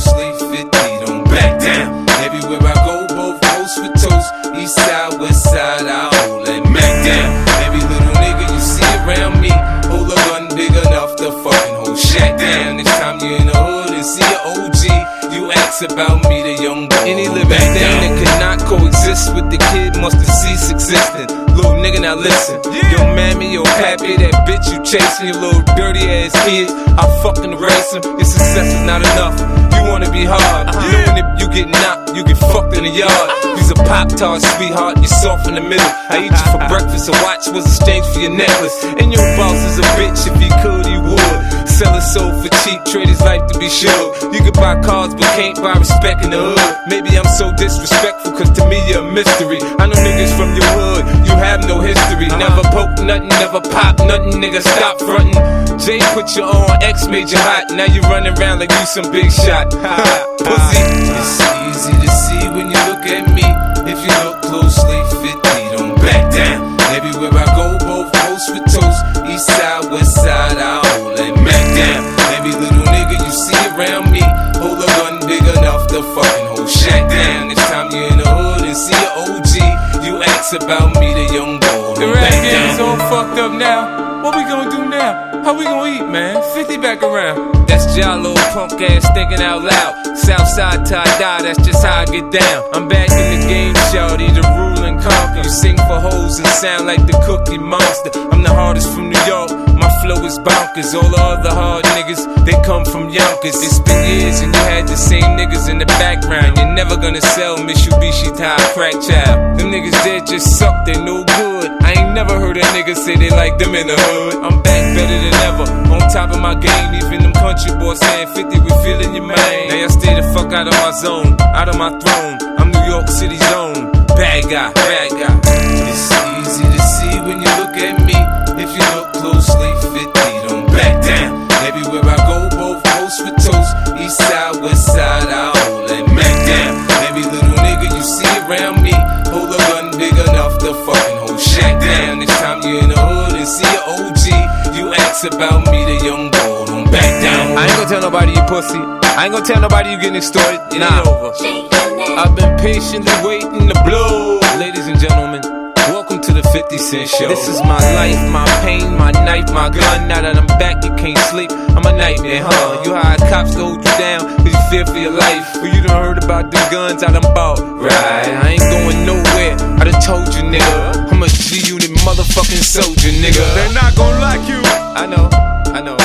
closely, 50, don't back down. Everywhere I go, both coast for toast. East side, west side, I hold that Mac down. Every little nigga you see around me, hold a gun big enough to fucking hold Shaq down. Next time you in the hood and see an OG, you ask about me, the young boy. Any living thing that cannot coexist with the kid must have ceased existing. Little nigga, now listen. Yo, mammy, yo, pappy, that bitch you chasing, your little dirty ass kid, I fucking erase him. Your success is not enough. You wanna be hard. You know when you get knocked, you get fucked in the yard. You's a Pop-Tart, sweetheart, you're soft in the middle. I eat you for breakfast, a watch was exchanged for your necklace. And your boss is a bitch, if he could, he would. Sell his soul for cheap, trade his life to be sure. You can buy cars, but can't buy respect in the hood. Maybe I'm so disrespectful, cause to me you're a mystery. I know niggas from your hood, you have no history. Never poke nothing, never pop nothing, nigga, stop frontin'. Jay put you on, X made you hot. Now you running around like you some big shot. Pussy. It's easy to see when you look at me. If you look closely, 50, don't back down. Everywhere I go, both coast for toast. East side, west side, I hold that Mac down. Every little nigga you see around me, hold a gun big enough to fucking hold Shaq down. Next time you in the hood and see an OG, you ask about me, the young boy. The rap game's all fucked up now. What we gonna do now? How we gonna eat, man? 50 back around. That's Jalo, punk ass thinking out loud. Southside tie-dye, that's just how I get down. I'm back in the game, shawty, the rule and conquer. You sing for hoes and sound like the Cookie Monster. I'm the hardest from New York, my flow is bonkers. All the other hard niggas, they come from Yonkers. It's been years and you had the same niggas in the background. You're never gonna sell Mitsubishi to a crack child. Them niggas there just suck, they no good. I ain't never heard a nigga say they like them in the hood. I'm back better than ever, on top of my game. Even them country boys saying 50, we feeling your man. Now y'all stay the fuck out of my zone, out of my throne. I'm New York City's own bad guy, bad guy. It's easy to see when you look at me. If you look closely, 50, don't back down. Everywhere I go, both coast for toast. East side, west side, I hold that Mac down. Every little nigga you see around me, hold a gun big enough to fucking hold Shaq down. Next time you in the hood and see an OG, you ask about me, the young boy, don't back down. I ain't gonna tell nobody you pussy. I ain't gonna tell nobody you getting extorted. It ain't over. I've been patiently waiting to blow. Ladies and gentlemen, welcome to the 50 Cent Show. This is my life, my pain, my knife, my gun. Now that I'm back, you can't sleep. I'm a nightmare, huh? You hired cops to hold you down cause you fear for your life. Well, you done heard about them guns I done bought. Right, I ain't going nowhere. I done told you, nigga. I'm a G-Unit motherfucking soldier, nigga. They're not gonna like you. I know, I know.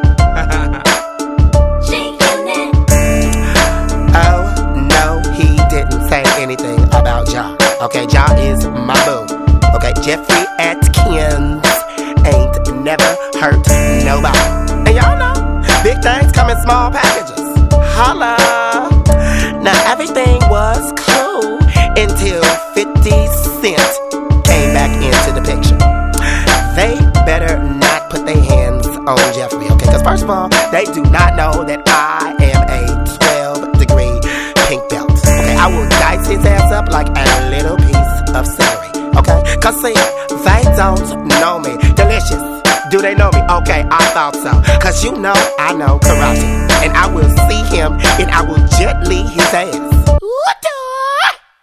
Oh, no, he didn't say anything about Ja. Okay, Ja is my boo. Okay, Jeffrey Atkins ain't never hurt nobody. And y'all know, big things come in small packages. Holla. Now everything was cool until 50 Cent came back into the picture. They better not put their hands on Jeffrey, okay? Because first of all, they do not know that I am a 12-degree pink belt. Okay, I will dice his ass up like a little piece of celery. Okay, cause see, they don't know me. Delicious. Do they know me? Okay, I thought so. Cause you know I know karate. And I will see him and I will gently his ass.